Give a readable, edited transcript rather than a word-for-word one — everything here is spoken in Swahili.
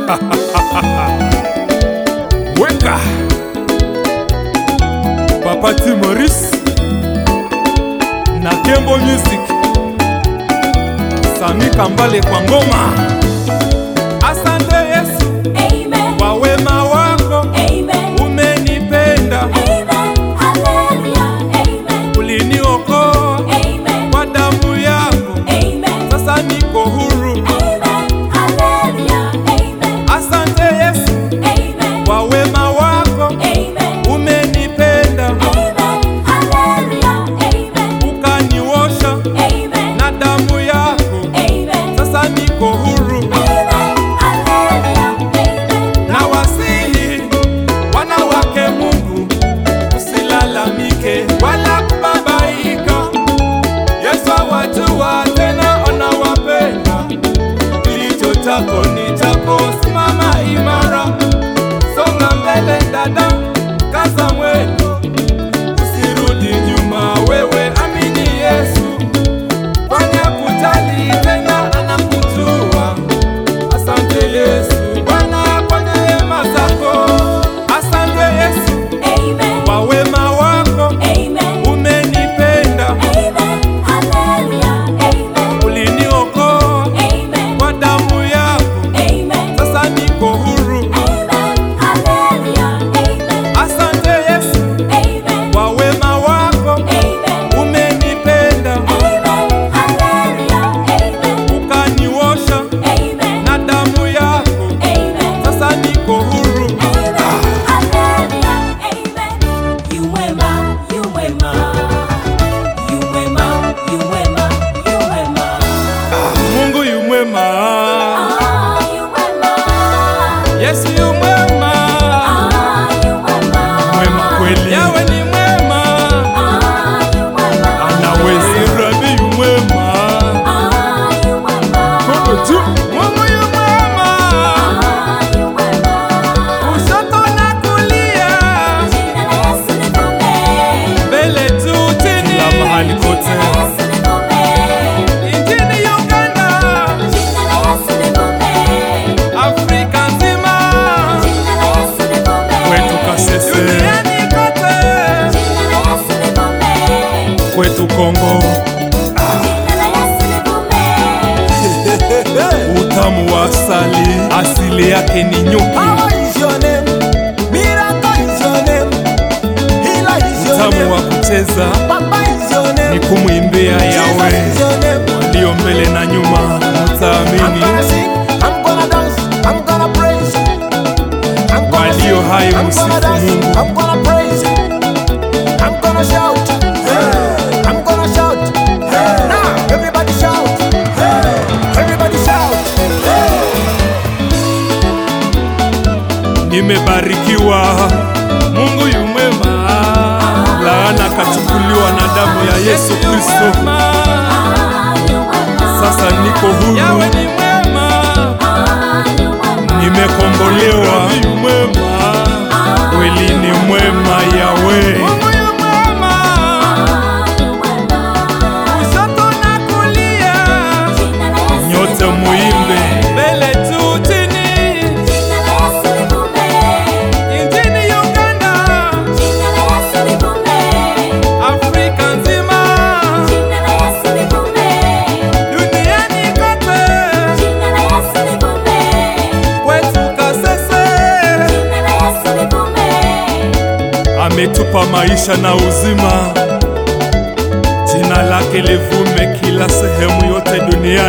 Weka Papa T Maurice na Kembo Music, Sami Kambale kwa ngoma. Asante Yesu, amen, kwa wema wako, amen, umenipenda, amen, haleluya, amen, uliniokoa, amen, kwa damu yako, amen, sasa niko huru, amen, haleluya, amen. Asante Yesu, amen, kwa wema wako, amen, umenipenda, amen, haleluya, amen, ukaniosha, amen, na damu yako, amen, sasa niko huru, amen, haleluya, amen. Na wasihi wanawake Mungu, usilalamike wala kubabaika. Yesu awajua tena anawapenda. Kilicho chako ni chako, simama imara, songa mbele dada, kaza mwendo, usirudi nyuma, wewe amini Yesu, kwani hakujali tena anakujua. Asante Yesu Bwana kwa neema zako, asante Yesu, amen, kwa wema wako, amen, umenipenda, amen, haleluya, amen, uliniokoa, amen, kwa damu yako, amen, sasa niko huru, amen, haleluya, amen. Asante Yesu, amen, kwa wema wako, amen, umenipenda, amen, haleluya, amen, ukaniosha, amen, na damu yako, amen, sasa niko huru, amen, haleluya, amen. You mwema, you mwema, you mwema, you mwema, you mwema. Mungu yu mwema, Ah, you mwema. Yesu yu mwema, Ah, you mwema. mwema kweli, Yawe ni mwema, Ah, you mwema. anaweza, Rabi yu mwema, Ah, you mwema. Mungu tu, Mungu yu mwema, Ah, you mwema. kushoto na kulia, Jina la Yesu livume. mbele tu chini, kila mahali Jina kote, la Yesu livume. nchini Uganda, Jina la Yesu livume. Afrika nzima, Jina la Yesu livume. kwetu Kasese, duniani kote, Jina la Yesu livume. kwetu Kongo. Jina la Yesu livume. Utamu wa asali, asili yake ni nyuki. Power is your name, miracle is your name, healer is your Utamu wa name, kucheza Papa is your ni name, kumwimbia Jesus Yawe, is your name. walio mbele na nyuma I'm mtaamini, gonna sing, I'm gonna dance, I'm gonna praise, I'm gonna walio sing, hai I'm msifu gonna dance, Mungu. I'm gonna praise, I'm gonna shout, I'm gonna shout, now everybody shout, everybody shout. Nimebarikiwa, Mungu yu mwema, laana kachukuliwa na damu ya Yesu Kristo, Ah, you mwema. sasa niko huru, Yawe ni mwema, Ah, you mwema. nimekombolewa, yu mwema, kweli ni mwema Yawe. Mungu yu mwema, Ah, you mwema. kushoto na kulia, Jina la Yesu nyote livume. muimbe, mbele tu chini, Jina la Yesu livume. nchini Uganda, Jina la Yesu livume. Afrika nzima, Jina la Yesu livume. duniani kote, Jina la Yesu livume. kwetu Kasese. Jina la Yesu livume. Ametupa maisha na uzima, jina lake livume kila sehemu yote duniani.